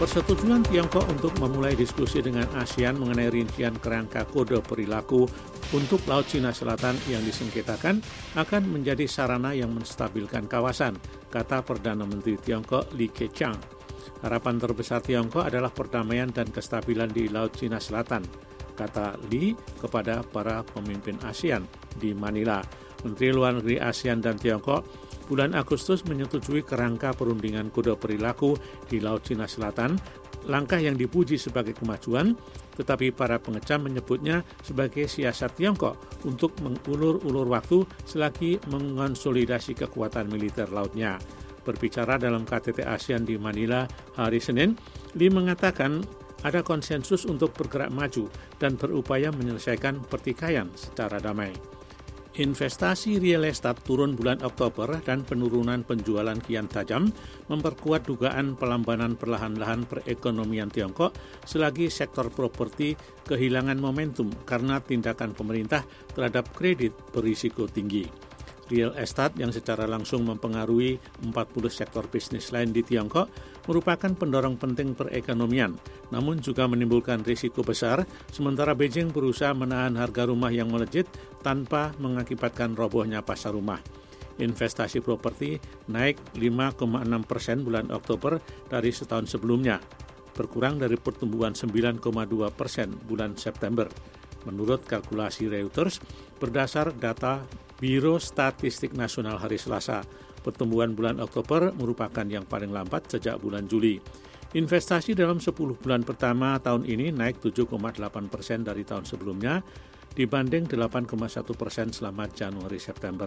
Persetujuan Tiongkok untuk memulai diskusi dengan ASEAN mengenai rincian kerangka kode perilaku untuk Laut Cina Selatan yang disengketakan akan menjadi sarana yang menstabilkan kawasan, kata Perdana Menteri Tiongkok Li Keqiang. Harapan terbesar Tiongkok adalah perdamaian dan kestabilan di Laut Cina Selatan, kata Li kepada para pemimpin ASEAN di Manila. Menteri Luar Negeri ASEAN dan Tiongkok bulan Agustus menyetujui kerangka perundingan kode perilaku di Laut Cina Selatan, langkah yang dipuji sebagai kemajuan, tetapi para pengecam menyebutnya sebagai siasat Tiongkok untuk mengulur-ulur waktu selagi mengonsolidasi kekuatan militer lautnya. Berbicara dalam KTT ASEAN di Manila hari Senin, Li mengatakan ada konsensus untuk bergerak maju dan berupaya menyelesaikan pertikaian secara damai. Investasi real estate turun bulan Oktober dan penurunan penjualan kian tajam memperkuat dugaan pelambanan perlahan-lahan perekonomian Tiongkok selagi sektor properti kehilangan momentum karena tindakan pemerintah terhadap kredit berisiko tinggi. Real estate yang secara langsung mempengaruhi 40 sektor bisnis lain di Tiongkok merupakan pendorong penting perekonomian, namun juga menimbulkan risiko besar, sementara Beijing berusaha menahan harga rumah yang melejit tanpa mengakibatkan robohnya pasar rumah. Investasi properti naik 5,6% bulan Oktober dari setahun sebelumnya, berkurang dari pertumbuhan 9,2% bulan September. Menurut kalkulasi Reuters, berdasar data Biro Statistik Nasional hari Selasa, pertumbuhan bulan Oktober merupakan yang paling lambat sejak bulan Juli. Investasi dalam 10 bulan pertama tahun ini naik 7,8% dari tahun sebelumnya, dibanding 8,1% selama Januari-September.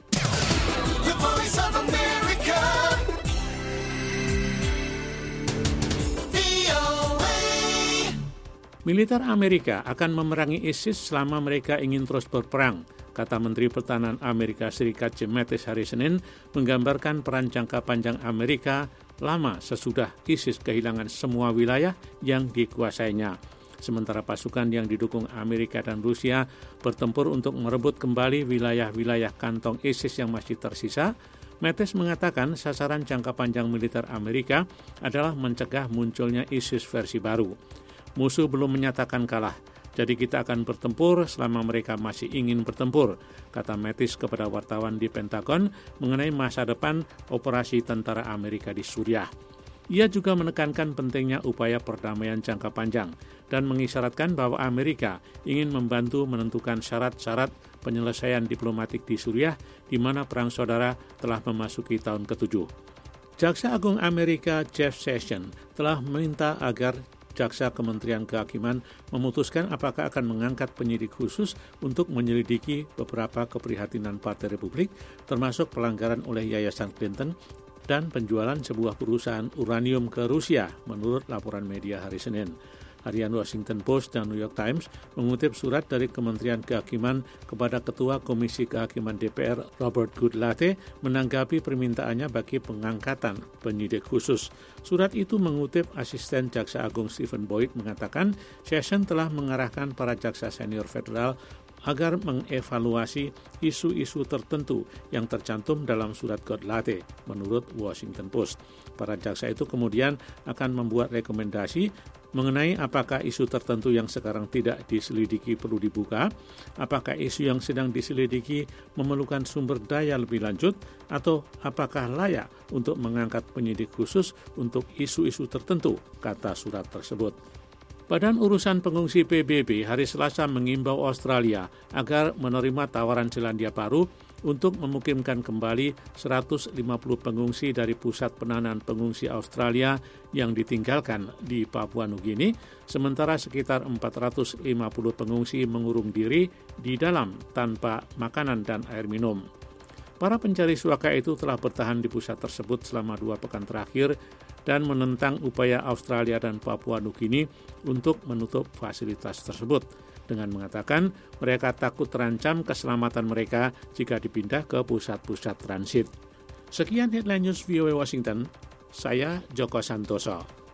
Militer Amerika akan memerangi ISIS selama mereka ingin terus berperang, kata Menteri Pertahanan Amerika Serikat Jim Mattis hari Senin, menggambarkan peran jangka panjang Amerika lama sesudah ISIS kehilangan semua wilayah yang dikuasainya. Sementara pasukan yang didukung Amerika dan Rusia bertempur untuk merebut kembali wilayah-wilayah kantong ISIS yang masih tersisa, Mattis mengatakan sasaran jangka panjang militer Amerika adalah mencegah munculnya ISIS versi baru. Musuh belum menyatakan kalah, jadi kita akan bertempur selama mereka masih ingin bertempur, kata Mattis kepada wartawan di Pentagon mengenai masa depan operasi tentara Amerika di Suriah. Ia juga menekankan pentingnya upaya perdamaian jangka panjang dan mengisyaratkan bahwa Amerika ingin membantu menentukan syarat-syarat penyelesaian diplomatik di Suriah di mana perang saudara telah memasuki tahun ke-7. Jaksa Agung Amerika Jeff Sessions telah meminta agar Jaksa Kementerian Kehakiman memutuskan apakah akan mengangkat penyidik khusus untuk menyelidiki beberapa keprihatinan Partai Republik, termasuk pelanggaran oleh Yayasan Clinton dan penjualan sebuah perusahaan uranium ke Rusia, menurut laporan media hari Senin. Harian Washington Post dan New York Times mengutip surat dari Kementerian Kehakiman kepada Ketua Komisi Kehakiman DPR Robert Goodlatte menanggapi permintaannya bagi pengangkatan penyidik khusus. Surat itu mengutip asisten Jaksa Agung Stephen Boyd mengatakan Sessions telah mengarahkan para jaksa senior federal agar mengevaluasi isu-isu tertentu yang tercantum dalam surat Goodlatte, menurut Washington Post. Para jaksa itu kemudian akan membuat rekomendasi mengenai apakah isu tertentu yang sekarang tidak diselidiki perlu dibuka, apakah isu yang sedang diselidiki memerlukan sumber daya lebih lanjut, atau apakah layak untuk mengangkat penyidik khusus untuk isu-isu tertentu, kata surat tersebut. Badan Urusan Pengungsi PBB hari Selasa mengimbau Australia agar menerima tawaran Selandia Baru untuk memukimkan kembali 150 pengungsi dari pusat penahanan pengungsi Australia yang ditinggalkan di Papua Nugini, sementara sekitar 450 pengungsi mengurung diri di dalam tanpa makanan dan air minum. Para pencari suaka itu telah bertahan di pusat tersebut selama 2 pekan terakhir dan menentang upaya Australia dan Papua Nugini untuk menutup fasilitas tersebut, dengan mengatakan mereka takut terancam keselamatan mereka jika dipindah ke pusat-pusat transit. Sekian Headline News VOA Washington, saya Joko Santoso.